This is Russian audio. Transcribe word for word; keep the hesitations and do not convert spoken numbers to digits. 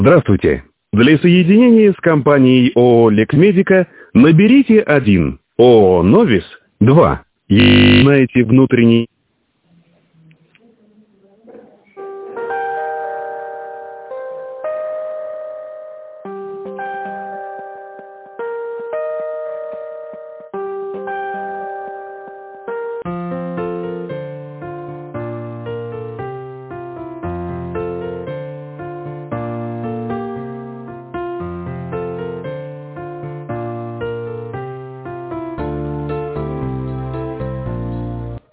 Здравствуйте. Для соединения с компанией ООО «Лекмедика» наберите один, ООО «Новис» два. И знаете внутренний...